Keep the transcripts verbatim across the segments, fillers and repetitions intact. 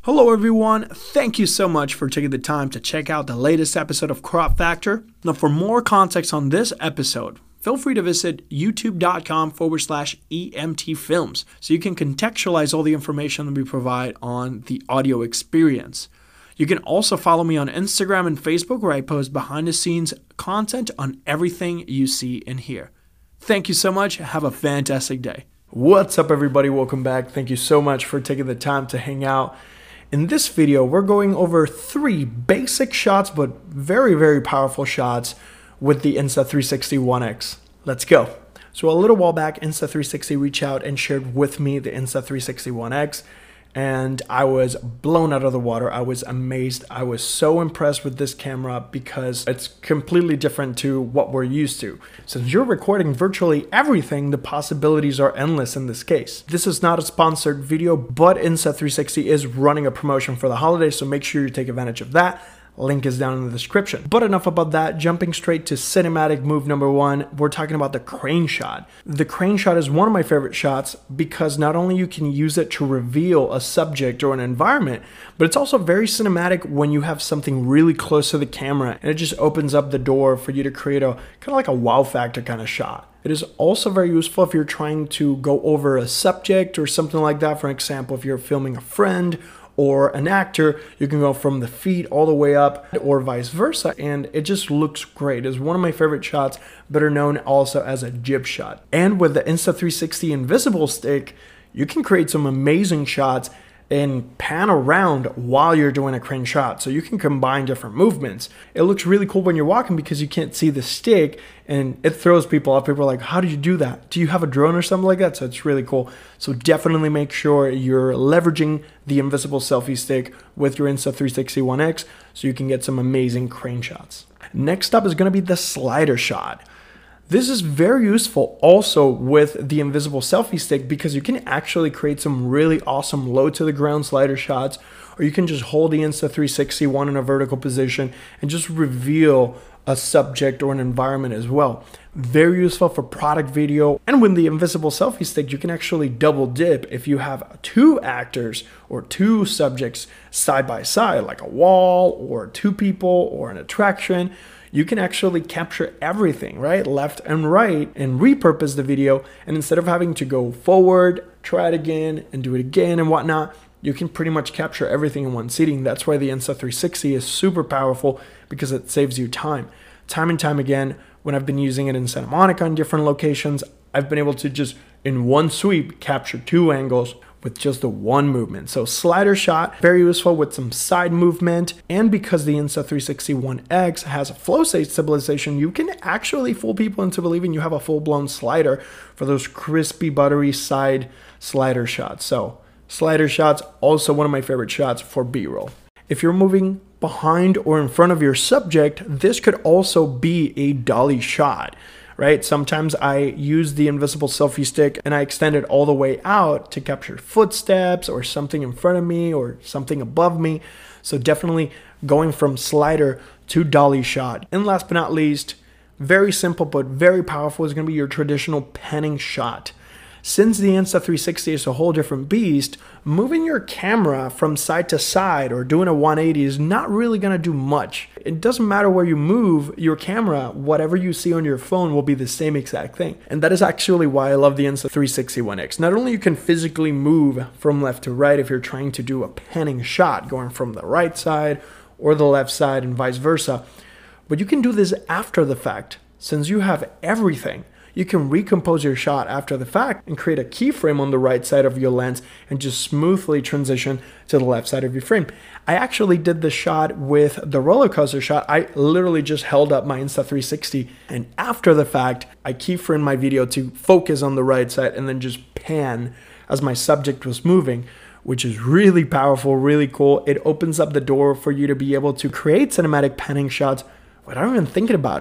Hello everyone, thank you so much for taking the time to check out the latest episode of Crop Factor. Now for more context on this episode, feel free to visit youtube.com forward slash EMT Films so you can contextualize all the information that we provide on the audio experience. You can also follow me on Instagram and Facebook where I post behind the scenes content on everything you see and hear. Thank you so much, have a fantastic day. What's up everybody, welcome back. Thank you so much for taking the time to hang out. In this video, we're going over three basic shots, but very, very powerful shots with the Insta three sixty One X. Let's go. So a little while back, Insta three sixty reached out and shared with me the Insta three sixty One X, and I was blown out of the water. I was amazed. I was so impressed with this camera because it's completely different to what we're used to. Since you're recording virtually everything, the possibilities are endless in this case. This is not a sponsored video, but Insta three sixty is running a promotion for the holidays, so make sure you take advantage of that. Link is down in the description. But enough about that, jumping straight to cinematic move number one, we're talking about the crane shot. The crane shot is one of my favorite shots because not only you can use it to reveal a subject or an environment, but it's also very cinematic when you have something really close to the camera and it just opens up the door for you to create a kind of like a wow factor kind of shot. It is also very useful if you're trying to go over a subject or something like that. For example, if you're filming a friend or an actor, you can go from the feet all the way up or vice versa, and it just looks great. It's one of my favorite shots, better known also as a jib shot. And with the Insta three sixty invisible stick, you can create some amazing shots and pan around while you're doing a crane shot. So you can combine different movements. It looks really cool when you're walking because you can't see the stick and it throws people off. People are like, how did you do that? Do you have a drone or something like that? So it's really cool. So definitely make sure you're leveraging the invisible selfie stick with your Insta three sixty One X so you can get some amazing crane shots. Next up is gonna be the slider shot. This is very useful also with the invisible selfie stick because you can actually create some really awesome low to the ground slider shots, or you can just hold the Insta three sixty one in a vertical position and just reveal a subject or an environment as well. Very useful for product video. And with the invisible selfie stick, you can actually double dip if you have two actors or two subjects side by side, like a wall or two people or an attraction. You can actually capture everything, right? Left and right, and repurpose the video. And instead of having to go forward, try it again, and do it again and whatnot, you can pretty much capture everything in one sitting. That's why the Insta three sixty is super powerful because it saves you time. Time and time again, when I've been using it in Santa Monica in different locations, I've been able to just, in one sweep, capture two angles with just the one movement. So slider shot, very useful with some side movement. And because the Insta three sixty One X has a flow state stabilization, you can actually fool people into believing you have a full-blown slider for those crispy, buttery side slider shots. So slider shots, also one of my favorite shots for B-roll. If you're moving behind or in front of your subject, this could also be a dolly shot. Right? Sometimes I use the invisible selfie stick and I extend it all the way out to capture footsteps or something in front of me or something above me. So definitely going from slider to dolly shot. And last but not least, very simple but very powerful is going to be your traditional panning shot. Since the Insta three sixty is a whole different beast, moving your camera from side to side or doing a one eighty is not really going to do much. It doesn't matter where you move your camera, whatever you see on your phone will be the same exact thing. And that is actually why I love the Insta three sixty One X. Not only you can physically move from left to right if you're trying to do a panning shot, going from the right side or the left side and vice versa, but you can do this after the fact. Since you have everything, you can recompose your shot after the fact and create a keyframe on the right side of your lens and just smoothly transition to the left side of your frame. I actually did the shot with the roller coaster shot. I literally just held up my Insta three sixty and after the fact, I keyframed my video to focus on the right side and then just pan as my subject was moving, which is really powerful, really cool. It opens up the door for you to be able to create cinematic panning shots without even thinking about it.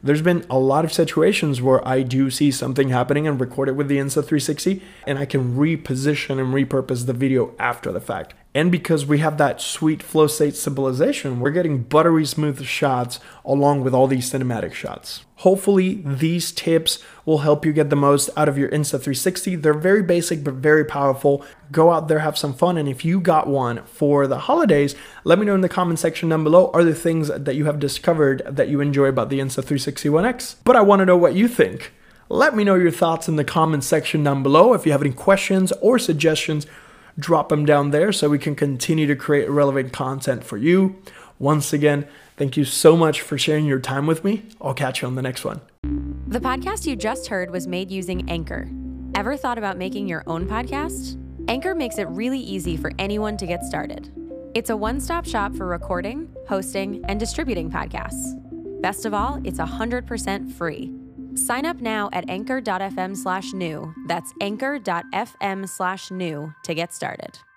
There's been a lot of situations where I do see something happening and record it with the Insta three sixty, and I can reposition and repurpose the video after the fact. And because we have that sweet flow state stabilization, we're getting buttery smooth shots along with all these cinematic shots. Hopefully these tips will help you get the most out of your Insta three sixty. They're very basic but very powerful. Go out there, have some fun, and if you got one for the holidays, let me know in the comment section down below. Are there things that you have discovered that you enjoy about the Insta three sixty One X? But I want to know what you think. Let me know your thoughts in the comment section down below. If you have any questions or suggestions, drop them down there so we can continue to create relevant content for you. Once again, thank you so much for sharing your time with me. I'll catch you on the next one. The podcast you just heard was made using Anchor. Ever thought about making your own podcast? Anchor makes it really easy for anyone to get started. It's a one-stop shop for recording, hosting, and distributing podcasts. Best of all, it's one hundred percent free. Sign up now at anchor.fm slash new. That's anchor.fm slash new to get started.